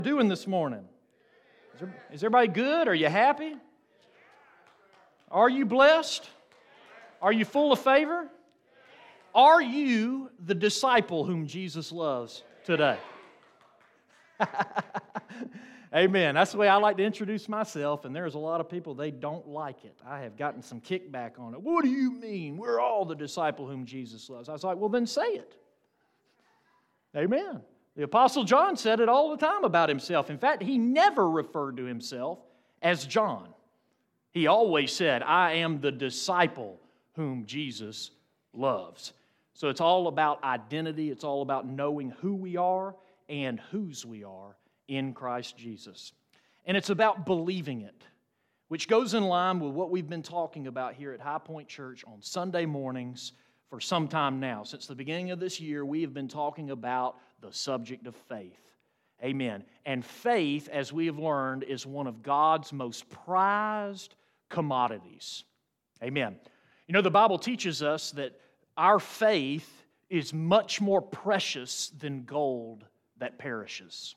Doing this morning? Is everybody good? Are you happy? Are you blessed? Are you full of favor? Are you the disciple whom Jesus loves today? Amen. That's the way I like to introduce myself, and there's a lot of people, they don't like it. I have gotten some kickback on it. What do you mean? We're all the disciple whom Jesus loves. I was like, well, then say it. Amen. The Apostle John said it all the time about himself. In fact, he never referred to himself as John. He always said, I am the disciple whom Jesus loves. So it's all about identity. It's all about knowing who we are and whose we are in Christ Jesus. And it's about believing it, which goes in line with what we've been talking about here at High Point Church on Sunday mornings for some time now. Since the beginning of this year, we have been talking about the subject of faith. Amen. And faith, as we have learned, is one of God's most prized commodities. Amen. You know, the Bible teaches us that our faith is much more precious than gold that perishes.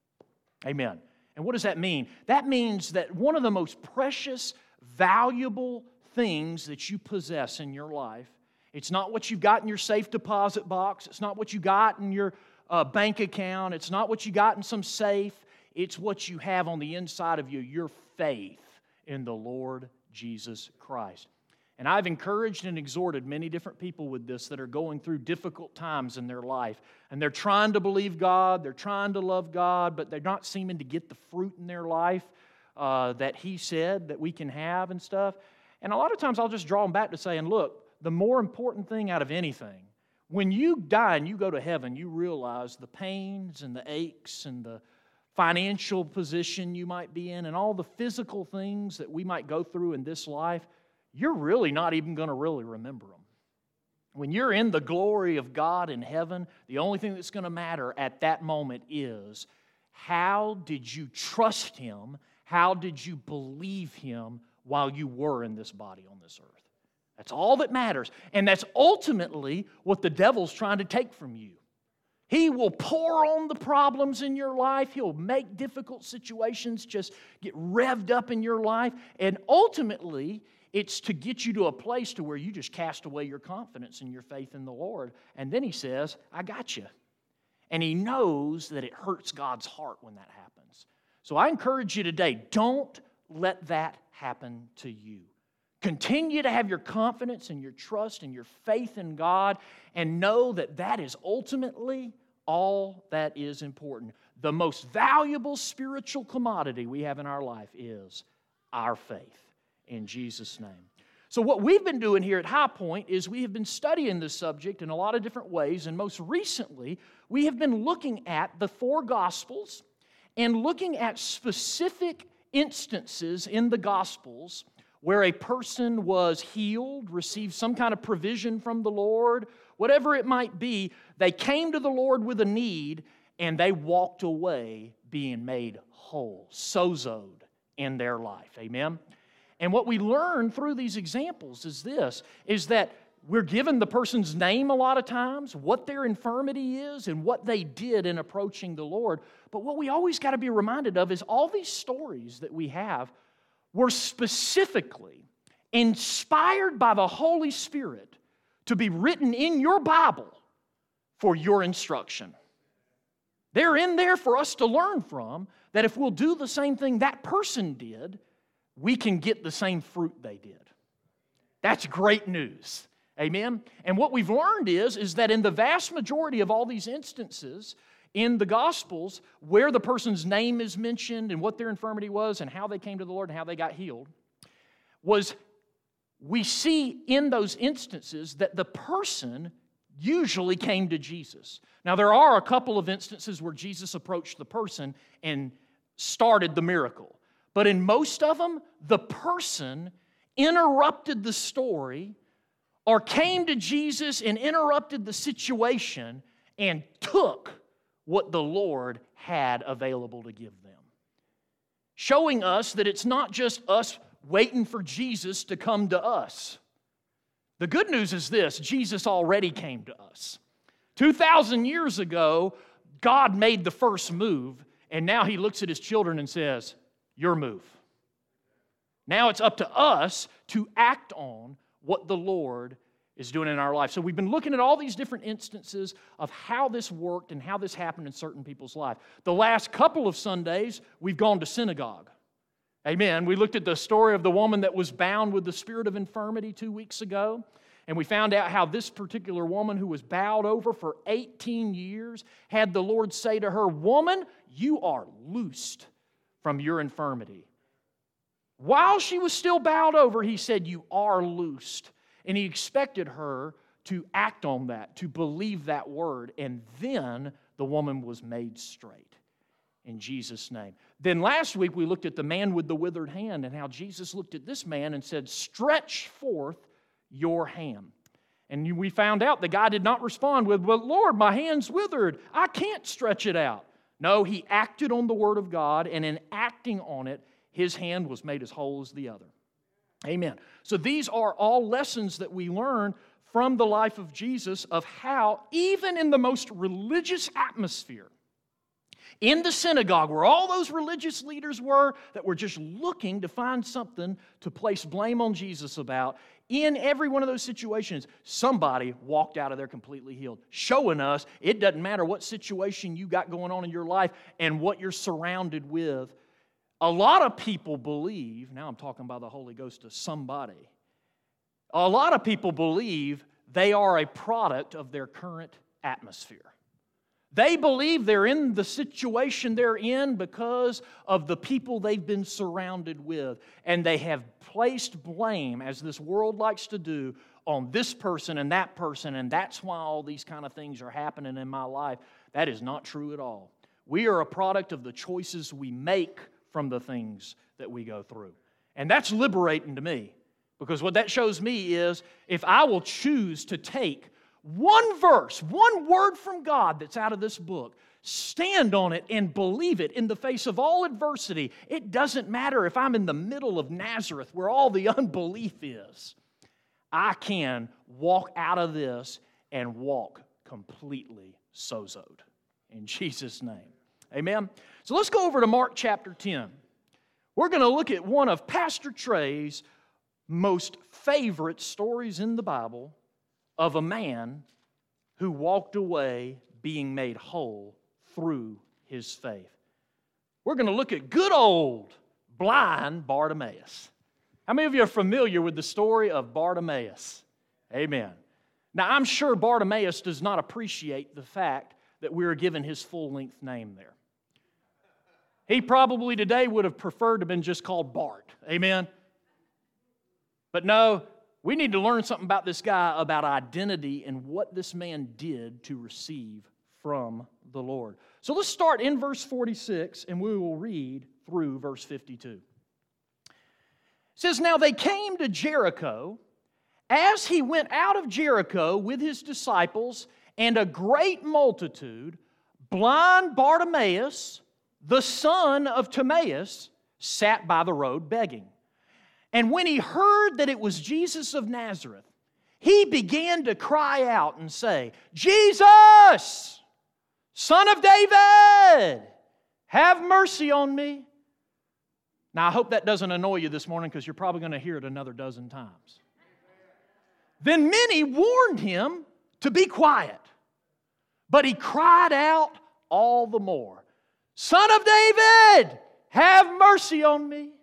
Amen. And what does that mean? That means that one of the most precious, valuable things that you possess in your life, it's not what you've got in your safe deposit box. It's not what you got in your bank account. It's not what you got in some safe. It's what you have on the inside of you, your faith in the Lord Jesus Christ. And I've encouraged and exhorted many different people with this that are going through difficult times in their life. And they're trying to believe God, they're trying to love God, but they're not seeming to get the fruit in their life that He said that we can have and stuff. And a lot of times I'll just draw them back to saying, look, the more important thing out of anything, when you die and you go to heaven, you realize the pains and the aches and the financial position you might be in and all the physical things that we might go through in this life, you're really not even going to really remember them. When you're in the glory of God in heaven, the only thing that's going to matter at that moment is how did you trust Him? How did you believe Him while you were in this body on this earth? That's all that matters. And that's ultimately what the devil's trying to take from you. He will pour on the problems in your life. He'll make difficult situations just get revved up in your life. And ultimately, it's to get you to a place to where you just cast away your confidence and your faith in the Lord. And then He says, I got you. And He knows that it hurts God's heart when that happens. So I encourage you today, don't let that happen to you. Continue to have your confidence and your trust and your faith in God and know that that is ultimately all that is important. The most valuable spiritual commodity we have in our life is our faith in Jesus' name. So what we've been doing here at High Point is we have been studying this subject in a lot of different ways, and most recently we have been looking at the four Gospels and looking at specific instances in the Gospels where a person was healed, received some kind of provision from the Lord, whatever it might be, they came to the Lord with a need, and they walked away being made whole, sozoed in their life. Amen? And what we learn through these examples is this, is that we're given the person's name a lot of times, what their infirmity is, and what they did in approaching the Lord. But what we always got to be reminded of is all these stories that we have were specifically inspired by the Holy Spirit to be written in your Bible for your instruction. They're in there for us to learn from, that if we'll do the same thing that person did, we can get the same fruit they did. That's great news. Amen? And what we've learned is that in the vast majority of all these instances in the Gospels, where the person's name is mentioned and what their infirmity was and how they came to the Lord and how they got healed, was we see in those instances that the person usually came to Jesus. Now, there are a couple of instances where Jesus approached the person and started the miracle. But in most of them, the person interrupted the story or came to Jesus and interrupted the situation and took what the Lord had available to give them. Showing us that it's not just us waiting for Jesus to come to us. The good news is this: Jesus already came to us. 2,000 years ago, God made the first move, And now he looks at his children and says, your move. Now it's up to us to act on what the Lord is doing in our life. So we've been looking at all these different instances of how this worked and how this happened in certain people's life. The last couple of Sundays, we've gone to synagogue. Amen. We looked at the story of the woman that was bound with the spirit of infirmity 2 weeks ago. And we found out how this particular woman who was bowed over for 18 years had the Lord say to her, woman, you are loosed from your infirmity. While she was still bowed over, he said, you are loosed. And he expected her to act on that, to believe that word. And then the woman was made straight in Jesus' name. Then last week we looked at the man with the withered hand and how Jesus looked at this man and said, stretch forth your hand. And we found out the guy did not respond with, well, Lord, my hand's withered. I can't stretch it out. No, he acted on the word of God, and in acting on it, his hand was made as whole as the other. Amen. So these are all lessons that we learn from the life of Jesus of how, even in the most religious atmosphere, in the synagogue where all those religious leaders were that were just looking to find something to place blame on Jesus about, in every one of those situations, somebody walked out of there completely healed, showing us it doesn't matter what situation you got going on in your life and what you're surrounded with. A lot of people believe, now I'm talking about the Holy Ghost to somebody, a lot of people believe they are a product of their current atmosphere. They believe they're in the situation they're in because of the people they've been surrounded with. And they have placed blame, as this world likes to do, on this person, and that's why all these kind of things are happening in my life. That is not true at all. We are a product of the choices we make from the things that we go through. And that's liberating to me, because what that shows me is if I will choose to take one verse, one word from God that's out of this book, stand on it and believe it in the face of all adversity. It doesn't matter if I'm in the middle of Nazareth where all the unbelief is. I can walk out of this and walk completely sozoed. In Jesus' name. Amen? So let's go over to Mark chapter 10. We're going to look at one of Pastor Trey's most favorite stories in the Bible of a man who walked away being made whole through his faith. We're going to look at good old blind Bartimaeus. How many of you are familiar with the story of Bartimaeus? Amen. Now, I'm sure Bartimaeus does not appreciate the fact that we are given his full-length name there. He probably today would have preferred to have been just called Bart. Amen? But no, we need to learn something about this guy, about identity and what this man did to receive from the Lord. So let's start in verse 46, and we will read through verse 52. It says, now they came to Jericho. As he went out of Jericho with his disciples and a great multitude, blind Bartimaeus, the son of Timaeus, sat by the road begging. And when he heard that it was Jesus of Nazareth, he began to cry out and say, Jesus, Son of David, have mercy on me. Now, I hope that doesn't annoy you this morning, because you're probably going to hear it another dozen times. Then many warned him to be quiet, but he cried out all the more, Son of David, have mercy on me.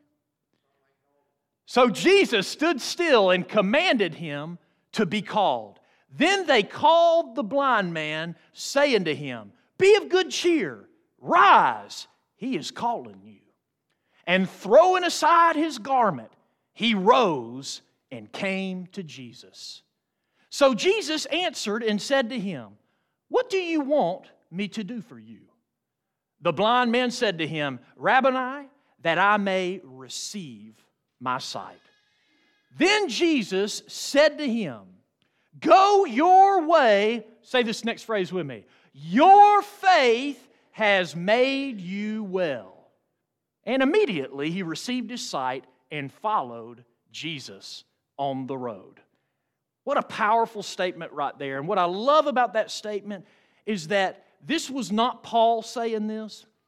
So Jesus stood still and commanded him to be called. Then they called the blind man, saying to him, be of good cheer, rise, he is calling you. And throwing aside his garment, he rose and came to Jesus. So Jesus answered and said to him, what do you want me to do for you? The blind man said to him, Rabboni, that I may receive my sight. Then Jesus said to him, go your way. Say this next phrase with me. Your faith has made you well. And immediately he received his sight and followed Jesus on the road. What a powerful statement right there. And what I love about that statement is that this was not Paul saying this.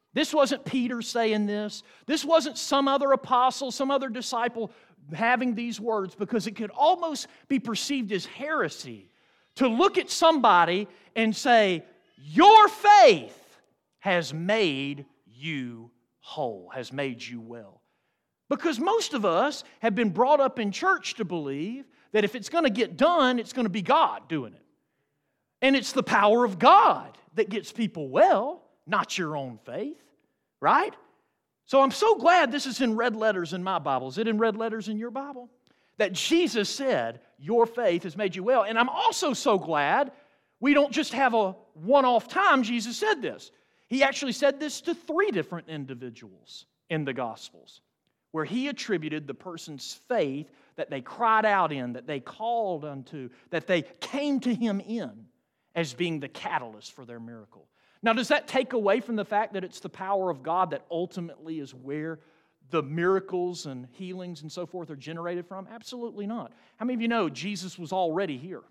This wasn't Peter saying this. This wasn't some other apostle, some other disciple having these words, because it could almost be perceived as heresy to look at somebody and say, your faith has made you whole, has made you well. Because most of us have been brought up in church to believe that if it's going to get done, it's going to be God doing it. And it's the power of God that gets people well, not your own faith, right? So I'm so glad this is in red letters in my Bible. Is it in red letters in your Bible? That Jesus said, your faith has made you well. And I'm also so glad we don't just have a one-off time Jesus said this. He actually said this to 3 different individuals in the Gospels, where he attributed the person's faith that they cried out in, that they called unto, that they came to him in, as being the catalyst for their miracle. Now, does that take away from the fact that it's the power of God that ultimately is where the miracles and healings and so forth are generated from? Absolutely not. How many of you know Jesus was already here?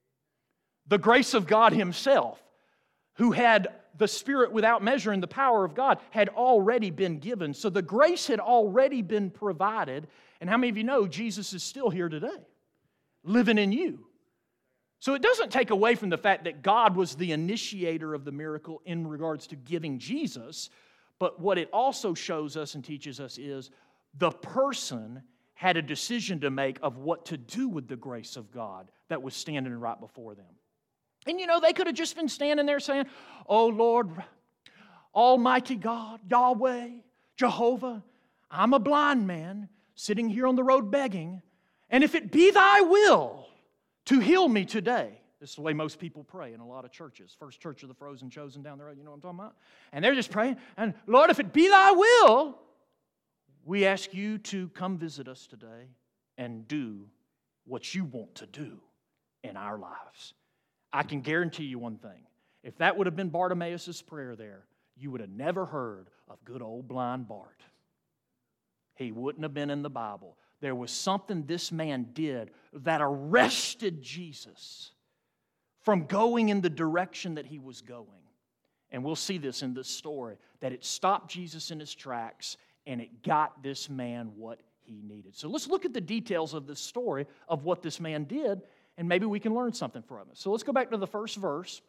The grace of God himself, who had the Spirit without measure and the power of God, had already been given. So the grace had already been provided. And how many of you know Jesus is still here today, living in you? So it doesn't take away from the fact that God was the initiator of the miracle in regards to giving Jesus, but what it also shows us and teaches us is the person had a decision to make of what to do with the grace of God that was standing right before them. And you know, they could have just been standing there saying, oh Lord, Almighty God, Yahweh, Jehovah, I'm a blind man sitting here on the road begging, and if it be thy will to heal me today. This is the way most people pray in a lot of churches. First Church of the Frozen Chosen down the road, you know what I'm talking about? And they're just praying, and Lord, if it be thy will, we ask you to come visit us today and do what you want to do in our lives. I can guarantee you one thing. If that would have been Bartimaeus' prayer there, you would have never heard of good old blind Bart. He wouldn't have been in the Bible. There was something this man did that arrested Jesus from going in the direction that he was going. And we'll see this in this story, that it stopped Jesus in his tracks and it got this man what he needed. So let's look at the details of this story of what this man did, and maybe we can learn something from it. So let's go back to the first verse,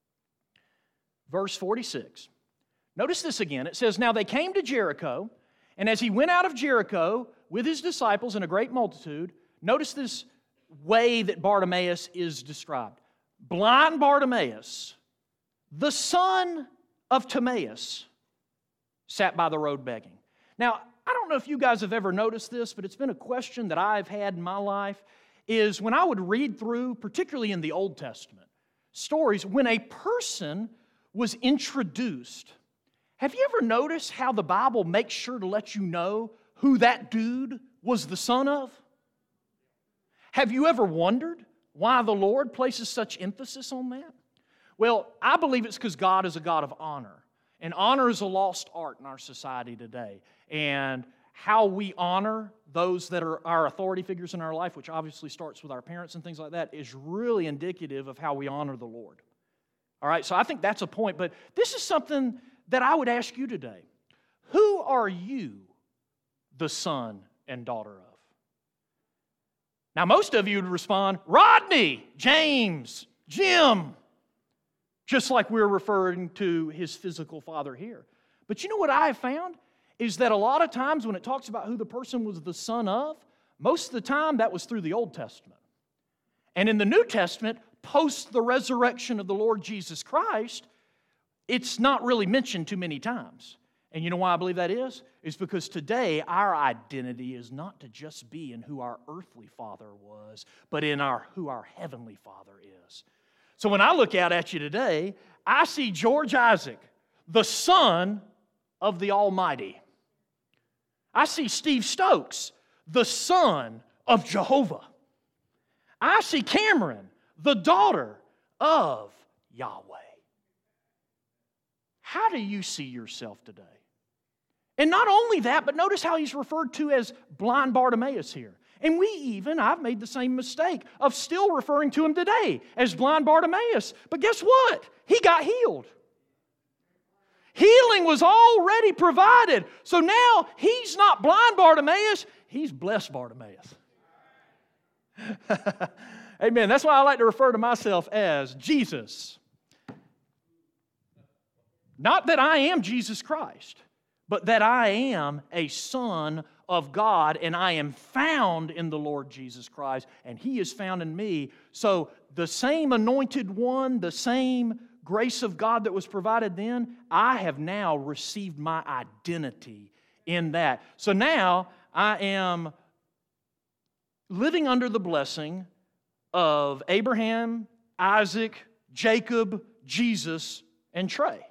verse 46. Notice this again. It says, now they came to Jericho, and as he went out of Jericho with his disciples and a great multitude, notice this way that Bartimaeus is described. Blind Bartimaeus, the son of Timaeus, sat by the road begging. Now, I don't know if you guys have ever noticed this, but it's been a question that I've had in my life, is when I would read through, particularly in the Old Testament, stories, when a person was introduced, have you ever noticed how the Bible makes sure to let you know who that dude was the son of? Have you ever wondered why the Lord places such emphasis on that? Well, I believe it's because God is a God of honor. And honor is a lost art in our society today. And how we honor those that are our authority figures in our life, which obviously starts with our parents and things like that, is really indicative of how we honor the Lord. All right, so I think that's a point. But this is something that I would ask you today. Who are you the son and daughter of? Now, most of you would respond, Rodney, James, Jim, just like we're referring to his physical father here. But you know what I have found? Is that a lot of times when it talks about who the person was the son of, most of the time that was through the Old Testament. And in the New Testament, post the resurrection of the Lord Jesus Christ, it's not really mentioned too many times. And you know why I believe that is? It's because today our identity is not to just be in who our earthly father was, but in who our heavenly Father is. So when I look out at you today, I see George Isaac, the son of the Almighty. I see Steve Stokes, the son of Jehovah. I see Cameron, the daughter of Yahweh. How do you see yourself today? And not only that, but notice how he's referred to as blind Bartimaeus here. And I've made the same mistake of still referring to him today as blind Bartimaeus. But guess what? He got healed. Healing was already provided. So now he's not blind Bartimaeus, he's blessed Bartimaeus. Amen. That's why I like to refer to myself as Jesus. Not that I am Jesus Christ, but that I am a son of God, and I am found in the Lord Jesus Christ, and He is found in me. So the same anointed one, the same grace of God that was provided then, I have now received my identity in that. So now I am living under the blessing of Abraham, Isaac, Jacob, Jesus, and Trey.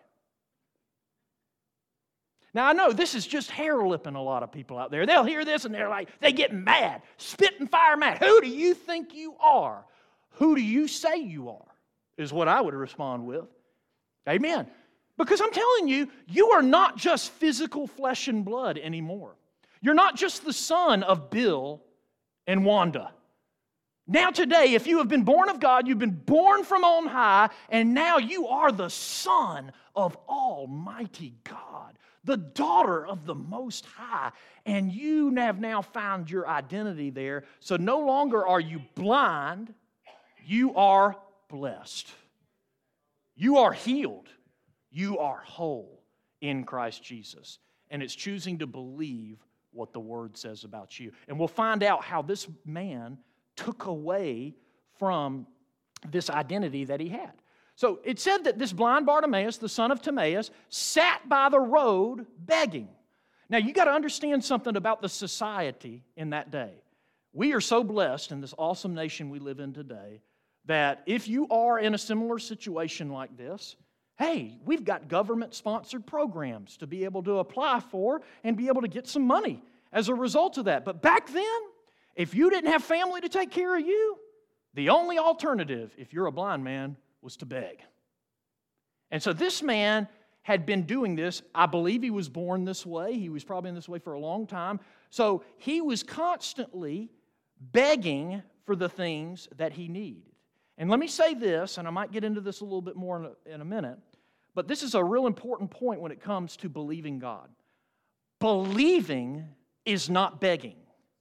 Now, I know this is just hair-lipping a lot of people out there. They'll hear this and they get mad, spit and fire mad. Who do you think you are? Who do you say you are? Is what I would respond with. Amen. Because I'm telling you, you are not just physical flesh and blood anymore. You're not just the son of Bill and Wanda. Now today, if you have been born of God, you've been born from on high, and now you are the son of Almighty God, the daughter of the Most High, and you have now found your identity there. So no longer are you blind, you are blessed. You are healed. You are whole in Christ Jesus. And it's choosing to believe what the Word says about you. And we'll find out how this man took away from this identity that he had. So it said that this blind Bartimaeus, the son of Timaeus, sat by the road begging. Now you got to understand something about the society in that day. We are so blessed in this awesome nation we live in today that if you are in a similar situation like this, hey, we've got government-sponsored programs to be able to apply for and be able to get some money as a result of that. But back then, if you didn't have family to take care of you, the only alternative, if you're a blind man, was to beg. And so this man had been doing this. I believe he was born this way. He was probably in this way for a long time. So he was constantly begging for the things that he needed. And let me say this, and I might get into this a little bit more in a minute, but this is a real important point when it comes to believing God. Believing is not begging.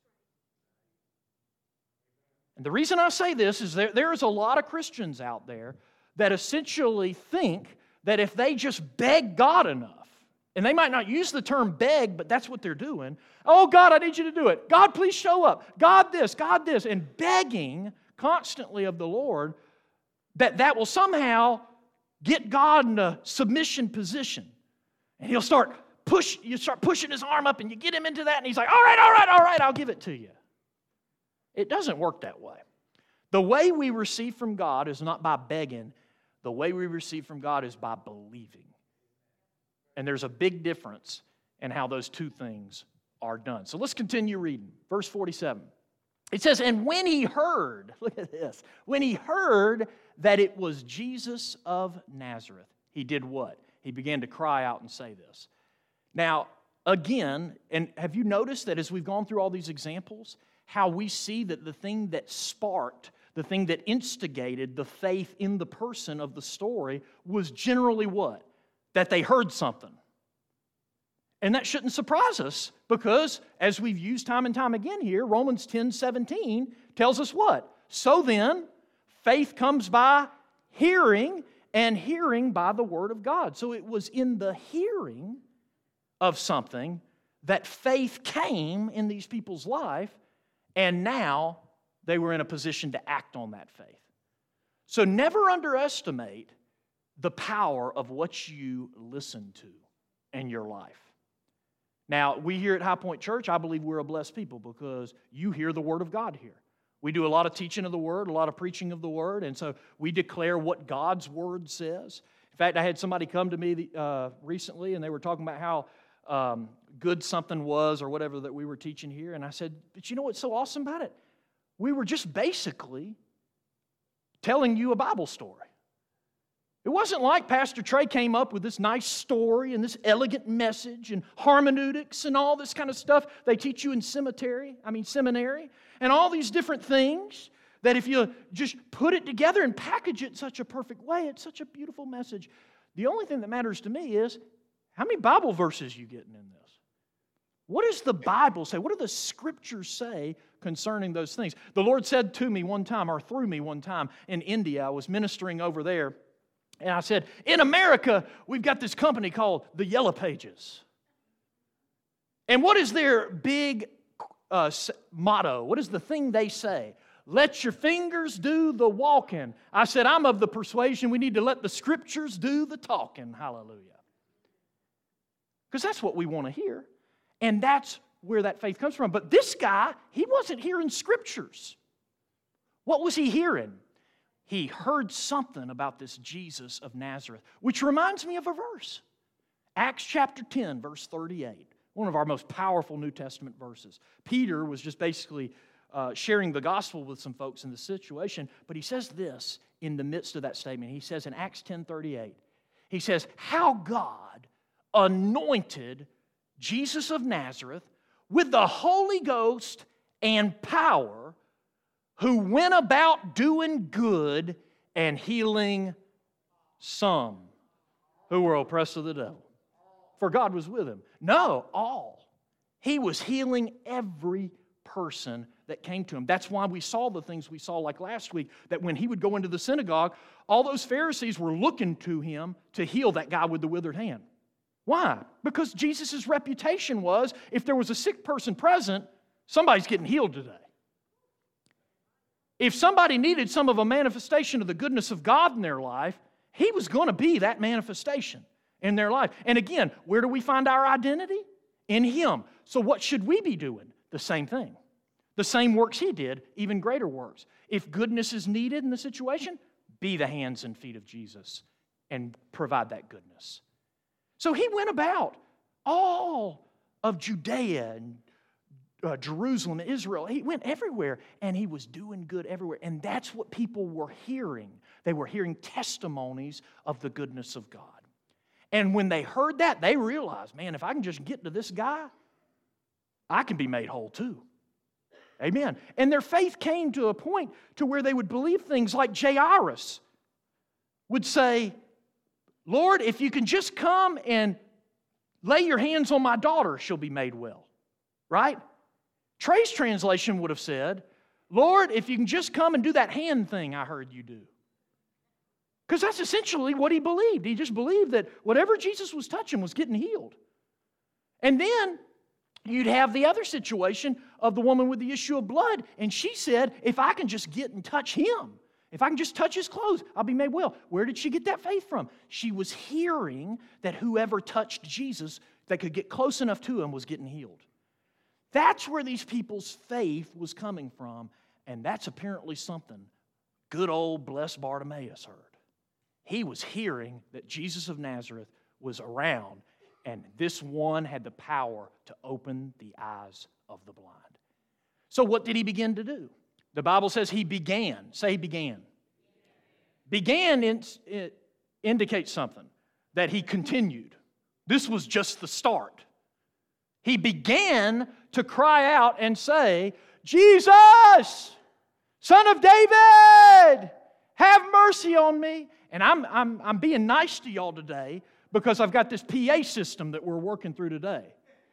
And the reason I say this is there is a lot of Christians out there that essentially think that if they just beg God enough, and they might not use the term beg, but that's what they're doing. Oh, God, I need you to do it. God, please show up. God, this, and begging constantly of the Lord, that will somehow get God in a submission position. And you start pushing his arm up and you get him into that and he's like, all right, I'll give it to you. It doesn't work that way. The way we receive from God is not by begging. The way we receive from God is by believing. And there's a big difference in how those two things are done. So let's continue reading. Verse 47. It says, and when he heard, look at this, when he heard that it was Jesus of Nazareth, he did what? He began to cry out and say this. Now, again, and have you noticed that as we've gone through all these examples, how we see that the thing that sparked, the thing that instigated the faith in the person of the story was generally what? That they heard something. And that shouldn't surprise us because, as we've used time and time again here, Romans 10:17 tells us what? So then, faith comes by hearing, and hearing by the Word of God. So it was in the hearing of something that faith came in these people's life, and now they were in a position to act on that faith. So never underestimate the power of what you listen to in your life. Now, we here at High Point Church, I believe we're a blessed people because you hear the Word of God here. We do a lot of teaching of the Word, a lot of preaching of the Word, and so we declare what God's Word says. In fact, I had somebody come to me recently, and they were talking about how good something was or whatever that we were teaching here, and I said, but you know what's so awesome about it? We were just basically telling you a Bible story. It wasn't like Pastor Trey came up with this nice story and this elegant message and hermeneutics and all this kind of stuff they teach you in seminary, and all these different things that if you just put it together and package it in such a perfect way, it's such a beautiful message. The only thing that matters to me is How many Bible verses are you getting in this? What does the Bible say? What do the Scriptures say concerning those things? The Lord said to me one time, or through me one time in India, I was ministering over there, and I said, in America, we've got this company called the Yellow Pages. And what is their big motto? What is the thing they say? Let your fingers do the walking. I said, I'm of the persuasion we need to let the Scriptures do the talking. Hallelujah. Because that's what we want to hear. And that's where that faith comes from. But this guy, he wasn't hearing Scriptures. What was he hearing? He heard something about this Jesus of Nazareth, which reminds me of a verse. Acts chapter 10, verse 38. One of our most powerful New Testament verses. Peter was just basically sharing the gospel with some folks in the situation, but he says this in the midst of that statement. He says in Acts 10:38, he says, how God anointed Jesus of Nazareth with the Holy Ghost and power, who went about doing good and healing some who were oppressed of the devil. For God was with him. No, all. He was healing every person that came to him. That's why we saw the things we saw like last week, that when he would go into the synagogue, all those Pharisees were looking to him to heal that guy with the withered hand. Why? Because Jesus' reputation was, if there was a sick person present, somebody's getting healed today. If somebody needed some of a manifestation of the goodness of God in their life, he was going to be that manifestation in their life. And again, where do we find our identity? In him. So what should we be doing? The same thing. The same works he did, even greater works. If goodness is needed in the situation, be the hands and feet of Jesus and provide that goodness. So he went about all of Judea and Jerusalem, Israel. He went everywhere, and he was doing good everywhere. And that's what people were hearing. They were hearing testimonies of the goodness of God. And when they heard that, they realized, man, if I can just get to this guy, I can be made whole too. Amen. And their faith came to a point to where they would believe things like Jairus would say, Lord, if you can just come and lay your hands on my daughter, she'll be made well. Right? Trey's translation would have said, Lord, if you can just come and do that hand thing I heard you do. Because that's essentially what he believed. He just believed that whatever Jesus was touching was getting healed. And then you'd have the other situation of the woman with the issue of blood, and she said, if I can just get and touch him, if I can just touch his clothes, I'll be made well. Where did she get that faith from? She was hearing that whoever touched Jesus that could get close enough to him was getting healed. That's where these people's faith was coming from, and that's apparently something good old blessed Bartimaeus heard. He was hearing that Jesus of Nazareth was around, and this one had the power to open the eyes of the blind. So what did he begin to do? The Bible says he began. Say he began. Began indicates something, that he continued. This was just the start. He began to cry out and say, Jesus, Son of David, have mercy on me. And I'm being nice to y'all today because I've got this PA system that we're working through today.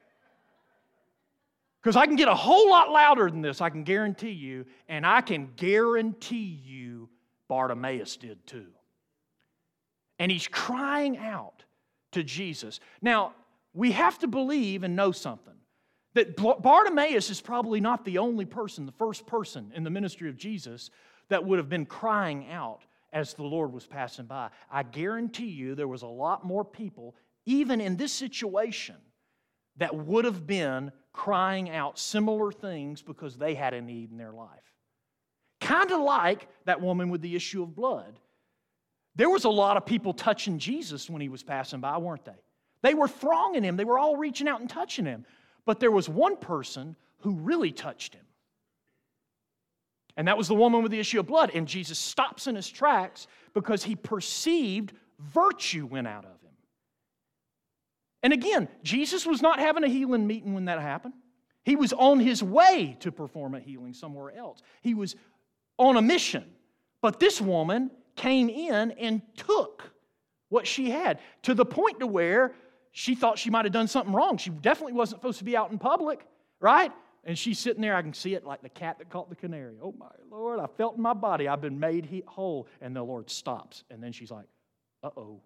Because I can get a whole lot louder than this, I can guarantee you, and I can guarantee you Bartimaeus did too. And he's crying out to Jesus. Now, we have to believe and know something, that Bartimaeus is probably not the only person, the first person in the ministry of Jesus that would have been crying out as the Lord was passing by. I guarantee you there was a lot more people, even in this situation, that would have been crying out similar things because they had a need in their life. Kind of like that woman with the issue of blood. There was a lot of people touching Jesus when he was passing by, weren't they? They were thronging him. They were all reaching out and touching him. But there was one person who really touched him. And that was the woman with the issue of blood. And Jesus stops in his tracks because he perceived virtue went out of him. And again, Jesus was not having a healing meeting when that happened. He was on his way to perform a healing somewhere else. He was on a mission. But this woman came in and took what she had to the point to where she thought she might have done something wrong. She definitely wasn't supposed to be out in public, right? And she's sitting there, I can see it like the cat that caught the canary. Oh my Lord, I felt in my body, I've been made whole. And the Lord stops. And then she's like, uh-oh.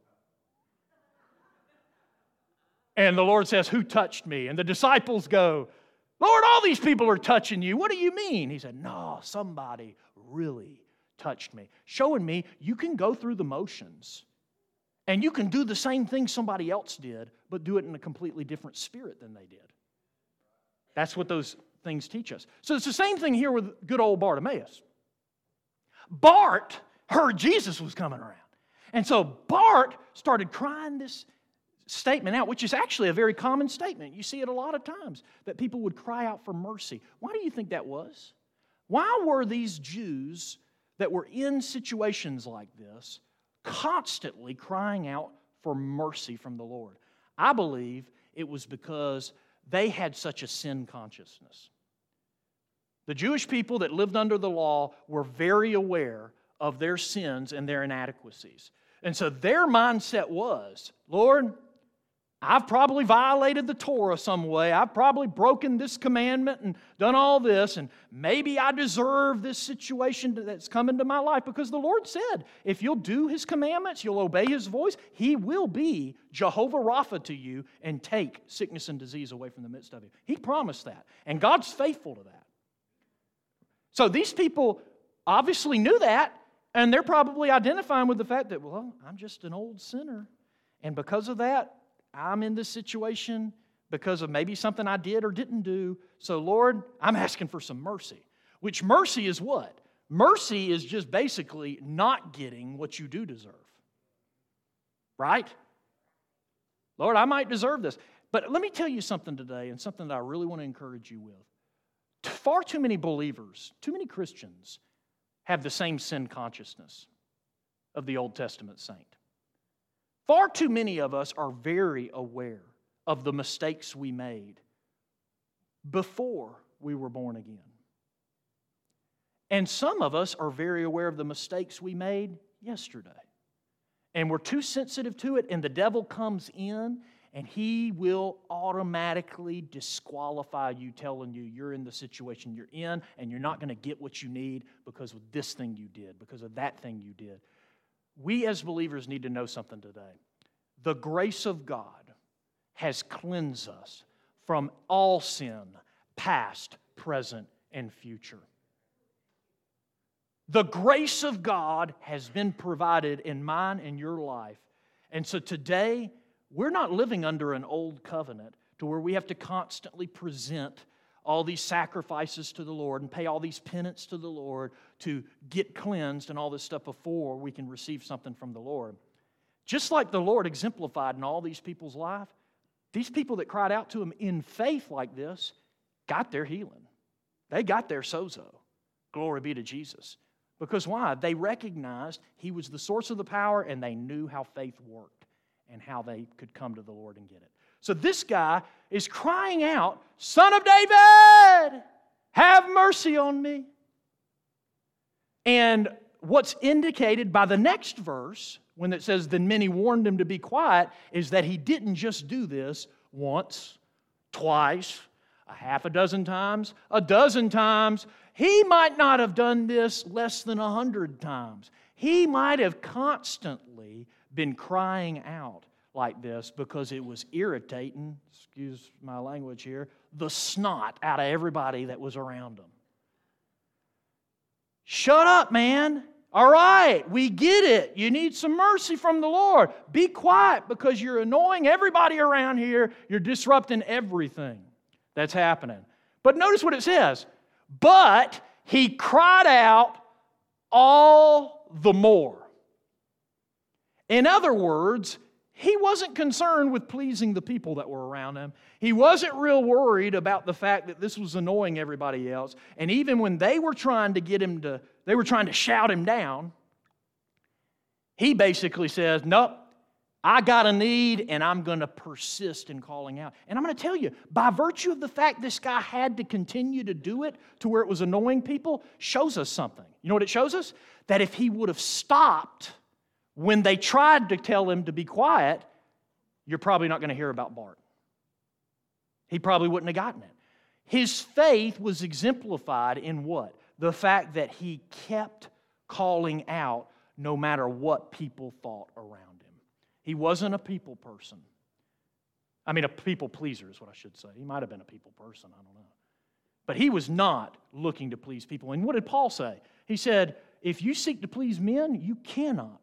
And the Lord says, who touched me? And the disciples go, Lord, all these people are touching you. What do you mean? He said, no, somebody really touched me. Showing me you can go through the motions and you can do the same thing somebody else did, but do it in a completely different spirit than they did. That's what those things teach us. So it's the same thing here with good old Bartimaeus. Bart heard Jesus was coming around. And so Bart started crying this statement out, which is actually a very common statement. You see it a lot of times, that people would cry out for mercy. Why do you think that was? Why were these Jews that were in situations like this constantly crying out for mercy from the Lord? I believe it was because they had such a sin consciousness. The Jewish people that lived under the law were very aware of their sins and their inadequacies. And so their mindset was, Lord, I've probably violated the Torah some way. I've probably broken this commandment and done all this, and maybe I deserve this situation that's come into my life, because the Lord said, if you'll do His commandments, you'll obey His voice, He will be Jehovah Rapha to you and take sickness and disease away from the midst of you. He promised that, and God's faithful to that. So these people obviously knew that, and they're probably identifying with the fact that, well, I'm just an old sinner, and because of that, I'm in this situation because of maybe something I did or didn't do. So, Lord, I'm asking for some mercy. Which mercy is what? Mercy is just basically not getting what you do deserve. Right? Lord, I might deserve this. But let me tell you something today, and something that I really want to encourage you with. Far too many believers, too many Christians, have the same sin consciousness of the Old Testament saint. Far too many of us are very aware of the mistakes we made before we were born again. And some of us are very aware of the mistakes we made yesterday. And we're too sensitive to it, and the devil comes in, and he will automatically disqualify you, telling you you're in the situation you're in, and you're not going to get what you need because of this thing you did, because of that thing you did. We as believers need to know something today. The grace of God has cleansed us from all sin, past, present, and future. The grace of God has been provided in mine and your life. And so today, we're not living under an old covenant to where we have to constantly present all these sacrifices to the Lord and pay all these penance to the Lord to get cleansed and all this stuff before we can receive something from the Lord. Just like the Lord exemplified in all these people's life, these people that cried out to Him in faith like this got their healing. They got their sozo. Glory be to Jesus. Because why? They recognized He was the source of the power, and they knew how faith worked and how they could come to the Lord and get it. So this guy is crying out, Son of David, have mercy on me. And what's indicated by the next verse, when it says, then many warned him to be quiet, is that he didn't just do this once, twice, a half a dozen times, a dozen times. He might not have done this less than 100 times. He might have constantly been crying out like this because it was irritating, excuse my language here, the snot out of everybody that was around him. Shut up, man. All right, we get it. You need some mercy from the Lord. Be quiet because you're annoying everybody around here. You're disrupting everything that's happening. But notice what it says. But he cried out all the more. In other words, he wasn't concerned with pleasing the people that were around him. He wasn't real worried about the fact that this was annoying everybody else. And even when they were trying to get him to, they were trying to shout him down, he basically says, nope, I got a need and I'm going to persist in calling out. And I'm going to tell you, by virtue of the fact this guy had to continue to do it to where it was annoying people, shows us something. You know what it shows us? That if he would have stopped when they tried to tell him to be quiet, you're probably not going to hear about Bart. He probably wouldn't have gotten it. His faith was exemplified in what? The fact that he kept calling out no matter what people thought around him. He wasn't a people person. I mean, a people pleaser is what I should say. He might have been a people person, I don't know. But he was not looking to please people. And what did Paul say? He said, if you seek to please men, you cannot.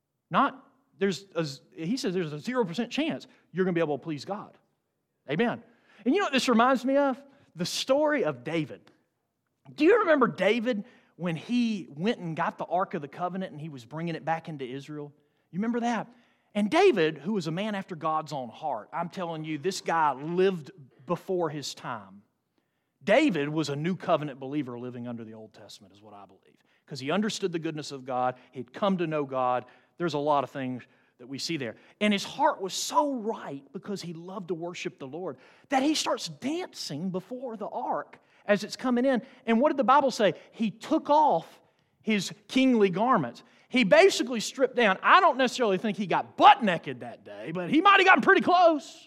He says there's a 0% chance you're going to be able to please God. Amen. And you know what this reminds me of? The story of David. Do you remember David when he went and got the Ark of the Covenant and he was bringing it back into Israel? You remember that? And David, who was a man after God's own heart, I'm telling you, this guy lived before his time. David was a new covenant believer living under the Old Testament, is what I believe. Because he understood the goodness of God. He'd come to know God. There's a lot of things that we see there. And his heart was so right because he loved to worship the Lord that he starts dancing before the ark as it's coming in. And what did the Bible say? He took off his kingly garments. He basically stripped down. I don't necessarily think he got butt naked that day, but he might have gotten pretty close.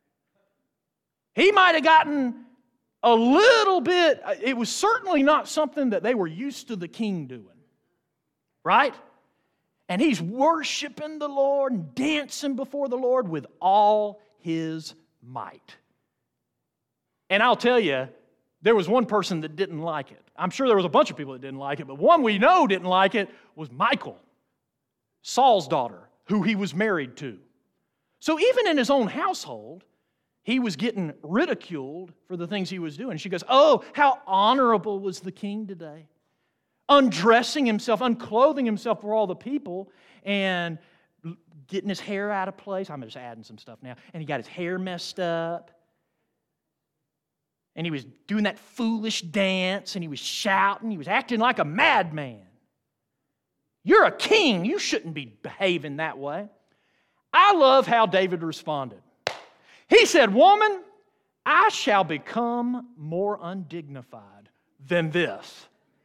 He might have gotten a little bit. It was certainly not something that they were used to the king doing. Right? And he's worshiping the Lord and dancing before the Lord with all his might. And I'll tell you, there was one person that didn't like it. I'm sure there was a bunch of people that didn't like it, but one we know didn't like it was Michal, Saul's daughter, who he was married to. So even in his own household, he was getting ridiculed for the things he was doing. She goes, oh, how honorable was the king today. Undressing himself, unclothing himself for all the people, and getting his hair out of place. I'm just adding some stuff now. And he got his hair messed up. And he was doing that foolish dance, and he was shouting. He was acting like a madman. You're a king. You shouldn't be behaving that way. I love how David responded. He said, woman, I shall become more undignified than this.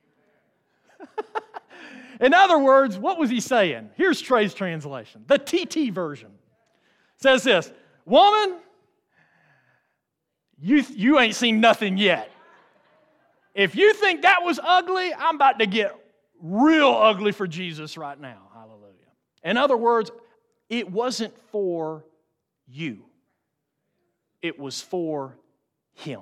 In other words, what was he saying? Here's Trey's translation. The TT version says this, woman, you ain't seen nothing yet. If you think that was ugly, I'm about to get real ugly for Jesus right now. Hallelujah. In other words, it wasn't for you. It was for him.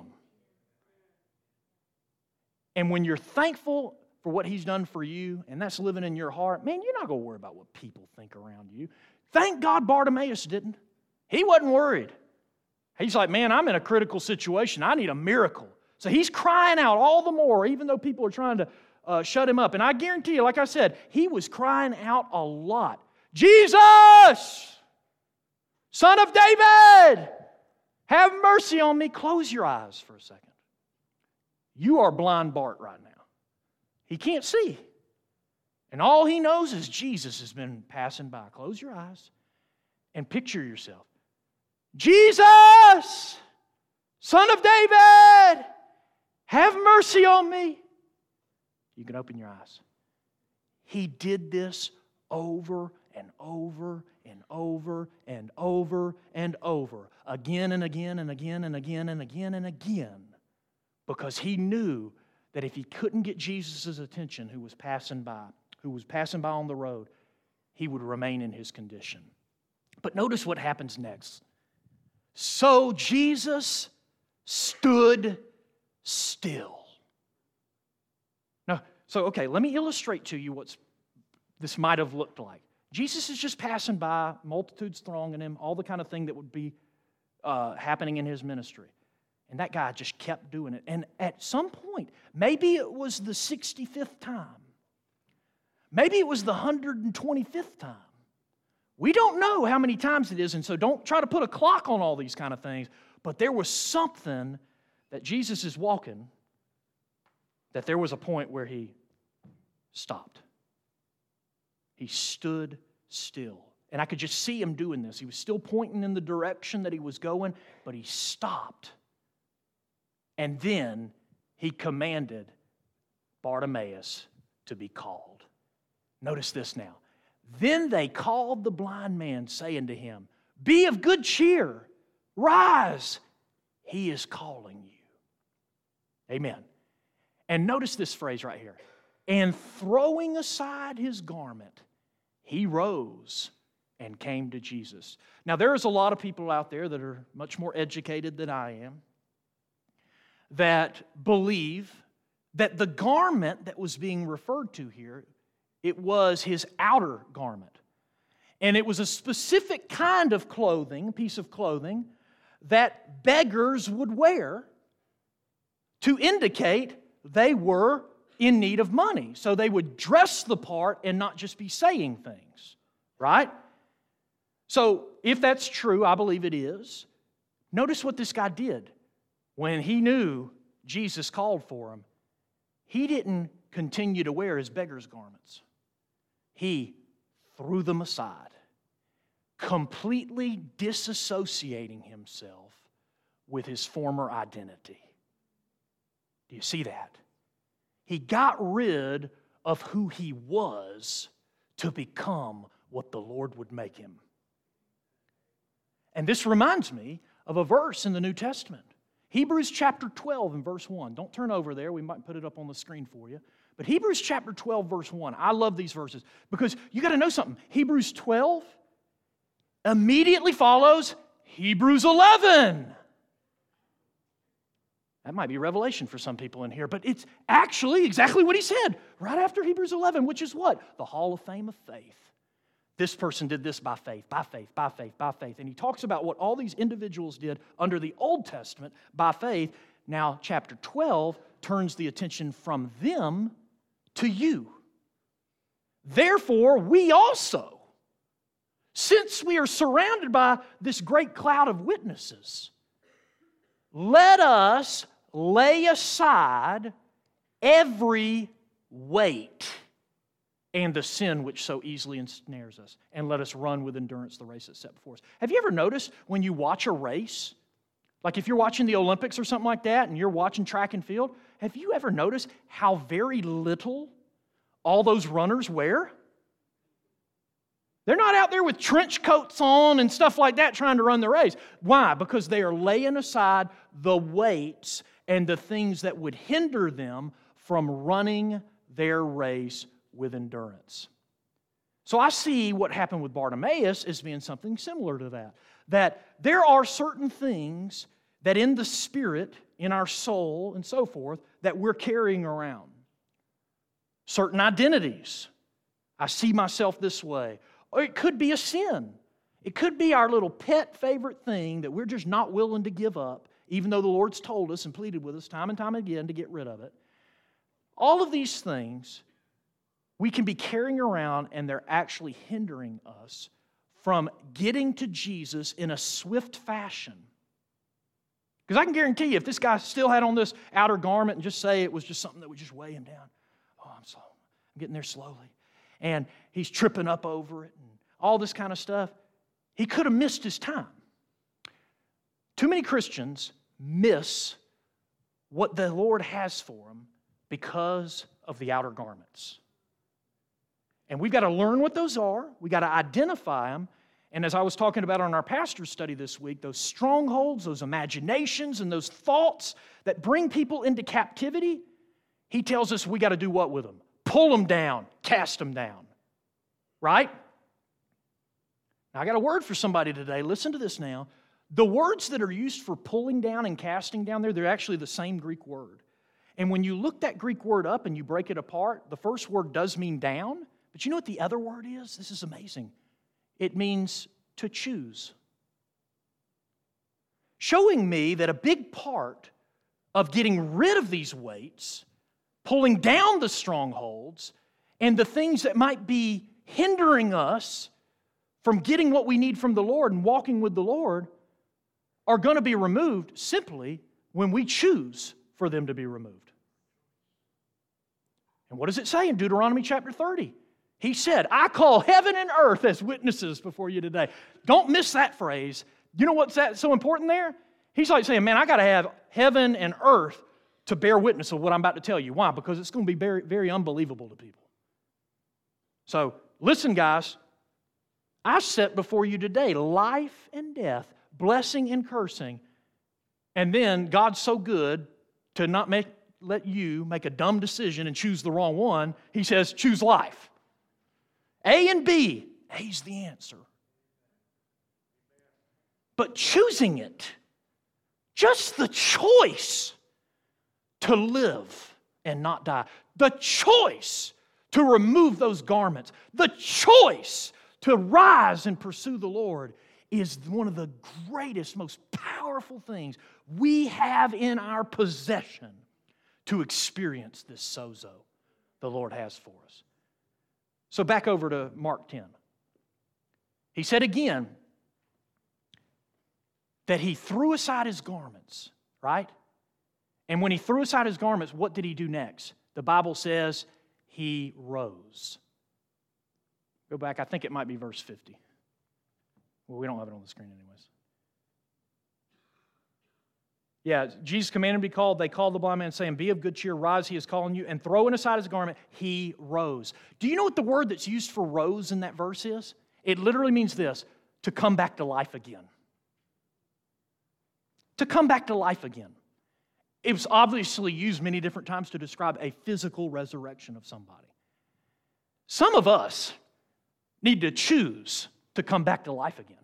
And when you're thankful for what he's done for you, and that's living in your heart, man, you're not going to worry about what people think around you. Thank God Bartimaeus didn't. He wasn't worried. He's like, man, I'm in a critical situation. I need a miracle. So he's crying out all the more, even though people are trying to shut him up. And I guarantee you, like I said, he was crying out a lot. Jesus, Son of David, have mercy on me. Close your eyes for a second. You are blind Bart right now. He can't see. And all he knows is Jesus has been passing by. Close your eyes and picture yourself. Jesus, Son of David, have mercy on me. You can open your eyes. He did this over and over and over and over and over, again and again and again and again and again and again, because he knew that if he couldn't get Jesus' attention who was passing by on the road, he would remain in his condition. But notice what happens next. So Jesus stood still. Now, let me illustrate to you what this might have looked like. Jesus is just passing by, multitudes thronging him, all the kind of thing that would be happening in his ministry. And that guy just kept doing it. And at some point, maybe it was the 65th time. Maybe it was the 125th time. We don't know how many times it is, and so don't try to put a clock on all these kind of things. But there was something that Jesus is walking that there was a point where he stopped. He stood still. And I could just see him doing this. He was still pointing in the direction that he was going, but he stopped. And then he commanded Bartimaeus to be called. Notice this now. Then they called the blind man, saying to him, Be of good cheer. Rise. He is calling you. Amen. And notice this phrase right here. And throwing aside his garment, he rose and came to Jesus. Now, there's a lot of people out there that are much more educated than I am that believe that the garment that was being referred to here, it was his outer garment. And it was a specific kind of clothing, piece of clothing, that beggars would wear to indicate they were in need of money. So they would dress the part and not just be saying things, right? So if that's true, I believe it is. Notice what this guy did. When he knew Jesus called for him, he didn't continue to wear his beggar's garments. He threw them aside, completely disassociating himself with his former identity. Do you see that? He got rid of who he was to become what the Lord would make him. And this reminds me of a verse in the New Testament. Hebrews chapter 12 and verse 1. Don't turn over there. We might put it up on the screen for you. But Hebrews chapter 12 verse 1. I love these verses because you got to know something. Hebrews 12 immediately follows Hebrews 11. That might be revelation for some people in here, but it's actually exactly what he said right after Hebrews 11, which is what? The Hall of Fame of faith. This person did this by faith, by faith, by faith, by faith. And he talks about what all these individuals did under the Old Testament by faith. Now, chapter 12 turns the attention from them to you. Therefore, we also, since we are surrounded by this great cloud of witnesses, let us lay aside every weight and the sin which so easily ensnares us, and let us run with endurance the race that's set before us. Have you ever noticed when you watch a race, like if you're watching the Olympics or something like that, and you're watching track and field, have you ever noticed how very little all those runners wear? They're not out there with trench coats on and stuff like that trying to run the race. Why? Because they are laying aside the weights and the things that would hinder them from running their race with endurance. So I see what happened with Bartimaeus as being something similar to that. That there are certain things that in the spirit, in our soul, and so forth, that we're carrying around. Certain identities. I see myself this way. Or it could be a sin. It could be our little pet favorite thing that we're just not willing to give up, even though the Lord's told us and pleaded with us time and time again to get rid of it. All of these things we can be carrying around, and they're actually hindering us from getting to Jesus in a swift fashion. Because I can guarantee you, if this guy still had on this outer garment and just say it was just something that would just weigh him down, oh, I'm getting there slowly. And he's tripping up over it and all this kind of stuff. He could have missed his time. Too many Christians miss what the Lord has for them because of the outer garments. And we've got to learn what those are. We've got to identify them. And as I was talking about on our pastor's study this week, those strongholds, those imaginations, and those thoughts that bring people into captivity, he tells us we got to do what with them? Pull them down, cast them down. Right? Now, I got a word for somebody today. Listen to this now. The words that are used for pulling down and casting down there, they're actually the same Greek word. And when you look that Greek word up and you break it apart, the first word does mean down. But you know what the other word is? This is amazing. It means to choose. Showing me that a big part of getting rid of these weights, pulling down the strongholds, and the things that might be hindering us from getting what we need from the Lord and walking with the Lord are going to be removed simply when we choose for them to be removed. And what does it say in Deuteronomy chapter 30? He said, I call heaven and earth as witnesses before you today. Don't miss that phrase. You know what's that so important there? He's like saying, man, I got to have heaven and earth to bear witness of what I'm about to tell you. Why? Because it's going to be very, very unbelievable to people. So listen, guys. I set before you today life and death, blessing and cursing. And then God's so good to not let you make a dumb decision and choose the wrong one. He says, choose life. A and B. A's the answer. But choosing it, just the choice to live and not die, the choice to remove those garments, the choice to rise and pursue the Lord is one of the greatest, most powerful things we have in our possession to experience this sozo the Lord has for us. So back over to Mark 10. He said again that he threw aside his garments, right? And when he threw aside his garments, what did he do next? The Bible says he rose. Go back, I think it might be verse 50. Well, we don't have it on the screen anyways. Yeah, Jesus commanded him to be called. They called the blind man, saying, be of good cheer, rise, he is calling you. And throwing aside his garment, he rose. Do you know what the word that's used for rose in that verse is? It literally means this, to come back to life again. To come back to life again. It was obviously used many different times to describe a physical resurrection of somebody. Some of us need to choose to come back to life again.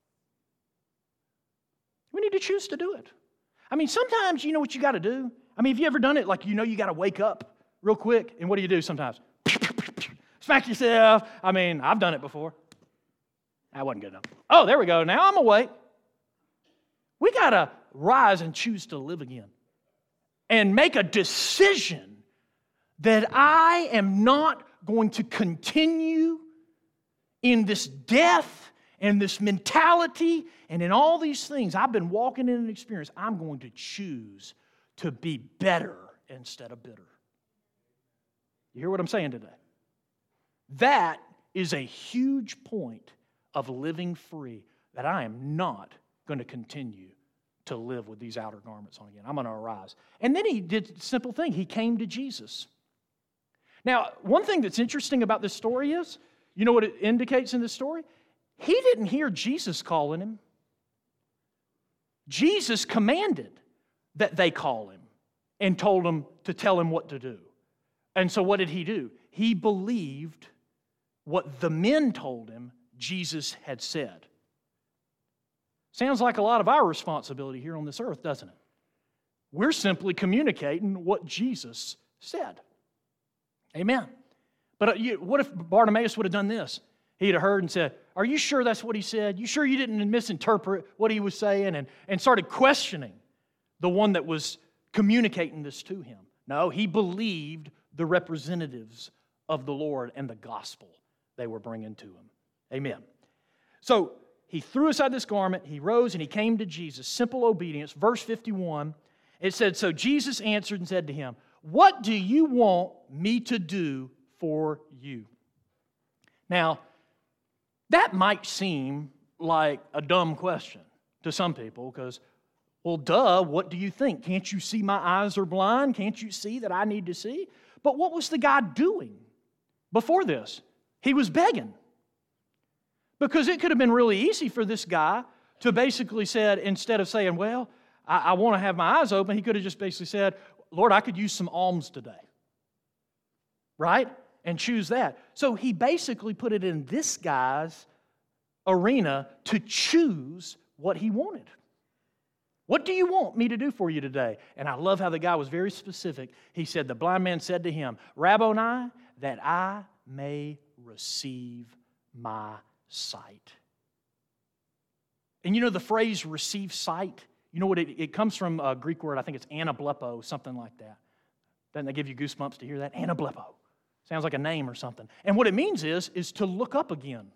We need to choose to do it. I mean, sometimes you know what you got to do? I mean, have you ever done it like you know you got to wake up real quick? And what do you do sometimes? Smack yourself. I mean, I've done it before. That wasn't good enough. Oh, there we go. Now I'm awake. We got to rise and choose to live again. And make a decision that I am not going to continue in this death and this mentality and in all these things. I've been walking in an experience. I'm going to choose to be better instead of bitter. You hear what I'm saying today? That is a huge point of living free, that I am not going to continue to live with these outer garments on again. I'm going to arise. And then he did a simple thing. He came to Jesus. Now, one thing that's interesting about this story is, you know what it indicates in this story? He didn't hear Jesus calling him. Jesus commanded that they call him and told him to tell him what to do. And so what did he do? He believed what the men told him Jesus had said. Sounds like a lot of our responsibility here on this earth, doesn't it? We're simply communicating what Jesus said. Amen. But what if Bartimaeus would have done this? He'd have heard and said, are you sure that's what he said? You sure you didn't misinterpret what he was saying? And started questioning the one that was communicating this to him. No, he believed the representatives of the Lord and the gospel they were bringing to him. Amen. So he threw aside this garment, he rose, and he came to Jesus. Simple obedience. Verse 51, it said, so Jesus answered and said to him, what do you want me to do for you? Now, that might seem like a dumb question to some people because, well, duh, what do you think? Can't you see my eyes are blind? Can't you see that I need to see? But what was the guy doing before this? He was begging. Because it could have been really easy for this guy to basically said, instead of saying, well, I want to have my eyes open, he could have just basically said, Lord, I could use some alms today. Right? And choose that. So he basically put it in this guy's arena to choose what he wanted. What do you want me to do for you today? And I love how the guy was very specific. He said, the blind man said to him, Rabboni, that I may receive my sight. And you know the phrase receive sight? You know what it comes from a Greek word, I think it's anablepo, something like that. Doesn't that give you goosebumps to hear that? Anablepo. Sounds like a name or something. And what it means is to look up again.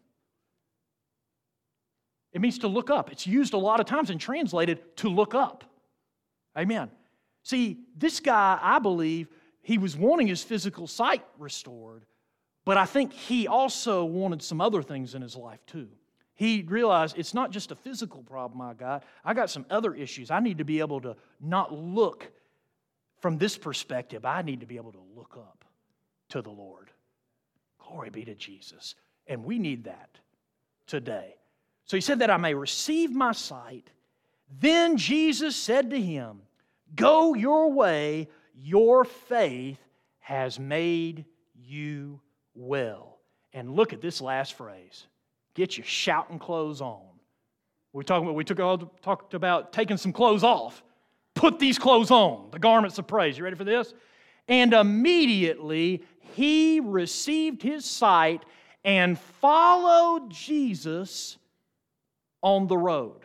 It means to look up. It's used a lot of times and translated to look up. Amen. See, this guy, I believe, he was wanting his physical sight restored, but I think he also wanted some other things in his life too. He realized it's not just a physical problem I got some other issues. I need to be able to not look from this perspective. I need to be able to look up to the Lord. Glory be to Jesus. And we need that today. So he said that I may receive my sight. Then Jesus said to him, go your way, your faith has made you well. And look at this last phrase. Get your shouting clothes on. We talked about taking some clothes off. Put these clothes on, the garments of praise. You ready for this? And immediately he received his sight and followed Jesus on the road.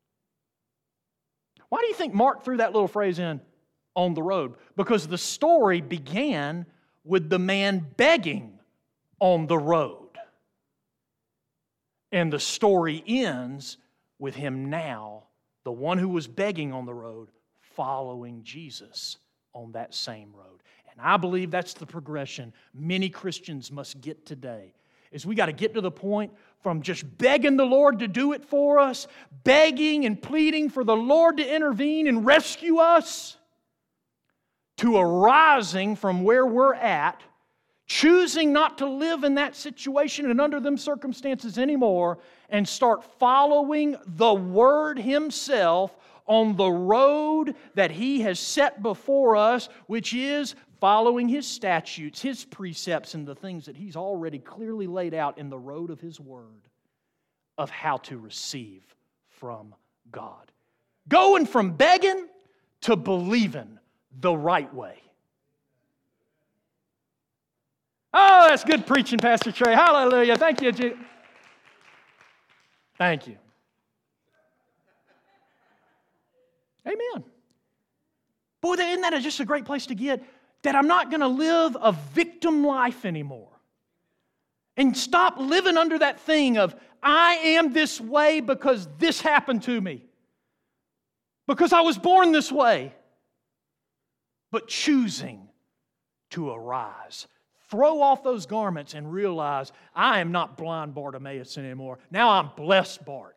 Why do you think Mark threw that little phrase in, on the road? Because the story began with the man begging on the road. And the story ends with him now, the one who was begging on the road, following Jesus on that same road. And I believe that's the progression many Christians must get today. Is we got to get to the point from just begging the Lord to do it for us, begging and pleading for the Lord to intervene and rescue us, to arising from where we're at, choosing not to live in that situation and under them circumstances anymore, and start following the Word Himself on the road that He has set before us, which is following His statutes, His precepts, and the things that He's already clearly laid out in the road of His Word of how to receive from God. Going from begging to believing the right way. Oh, that's good preaching, Pastor Trey. Hallelujah. Thank you, Jesus. Thank you. Amen. Boy, isn't that just a great place to get? That I'm not going to live a victim life anymore. And stop living under that thing of, I am this way because this happened to me. Because I was born this way. But choosing to arise. Throw off those garments and realize, I am not blind Bartimaeus anymore. Now I'm blessed Bart.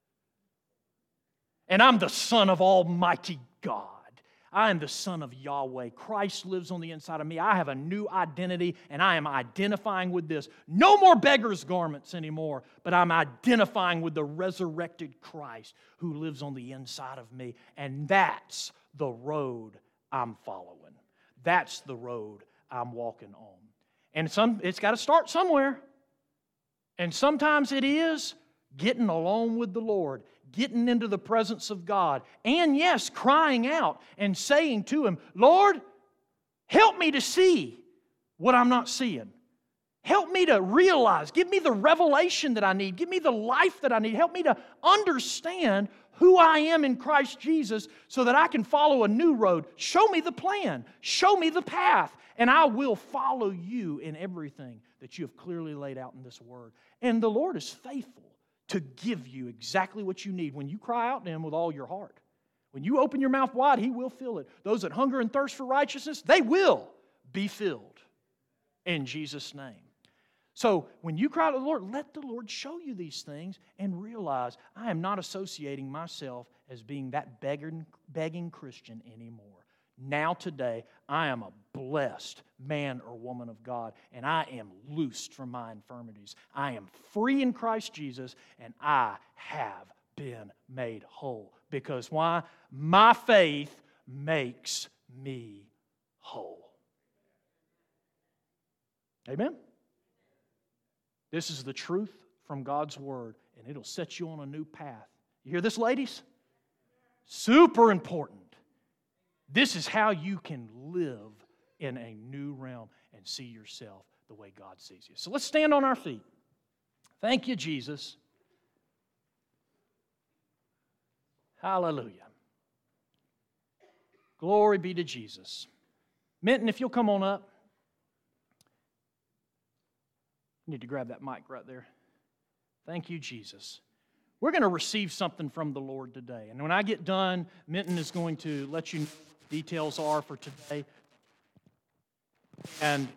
And I'm the son of Almighty God. I am the son of Yahweh. Christ lives on the inside of me. I have a new identity, and I am identifying with this. No more beggar's garments anymore, but I'm identifying with the resurrected Christ who lives on the inside of me. And that's the road I'm following. That's the road I'm walking on. And it's got to start somewhere. And sometimes it is getting alone with the Lord, getting into the presence of God, and yes, crying out and saying to Him, Lord, help me to see what I'm not seeing. Help me to realize. Give me the revelation that I need. Give me the life that I need. Help me to understand who I am in Christ Jesus so that I can follow a new road. Show me the plan. Show me the path. And I will follow you in everything that you have clearly laid out in this word. And the Lord is faithful to give you exactly what you need when you cry out to Him with all your heart. When you open your mouth wide, He will fill it. Those that hunger and thirst for righteousness, they will be filled in Jesus' name. So when you cry to the Lord, let the Lord show you these things and realize I am not associating myself as being that begging Christian anymore. Now today, I am a blessed man or woman of God, and I am loosed from my infirmities. I am free in Christ Jesus, and I have been made whole. Because why? My faith makes me whole. Amen? This is the truth from God's Word, and it'll set you on a new path. You hear this, ladies? Super important. This is how you can live in a new realm and see yourself the way God sees you. So let's stand on our feet. Thank you, Jesus. Hallelujah. Glory be to Jesus. Minton, if you'll come on up. You need to grab that mic right there. Thank you, Jesus. We're going to receive something from the Lord today. And when I get done, Minton is going to let you know what the details are for today. And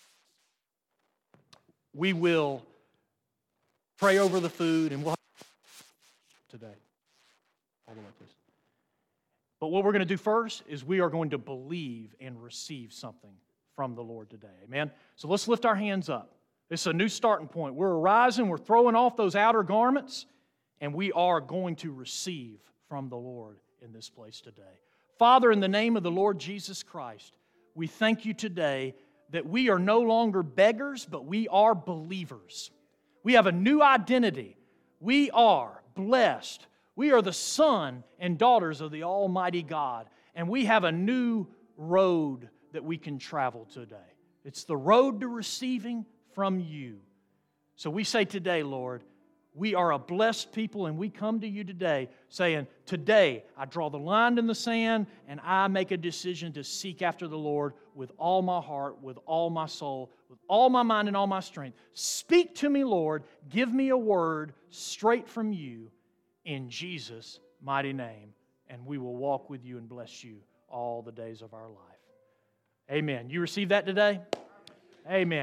we will pray over the food and we'll today. All the way, please. But what we're going to do first is we are going to believe and receive something from the Lord today. Amen? So let's lift our hands up. It's a new starting point. We're arising, we're throwing off those outer garments, and we are going to receive from the Lord in this place today. Father, in the name of the Lord Jesus Christ, we thank you today that we are no longer beggars, but we are believers. We have a new identity. We are blessed. We are the son and daughters of the Almighty God, and we have a new road that we can travel today. It's the road to receiving from you. So we say today, Lord, we are a blessed people, and we come to you today saying, today I draw the line in the sand and I make a decision to seek after the Lord with all my heart, with all my soul, with all my mind and all my strength. Speak to me, Lord. Give me a word straight from you in Jesus' mighty name, and we will walk with you and bless you all the days of our life. Amen. You receive that today? Amen.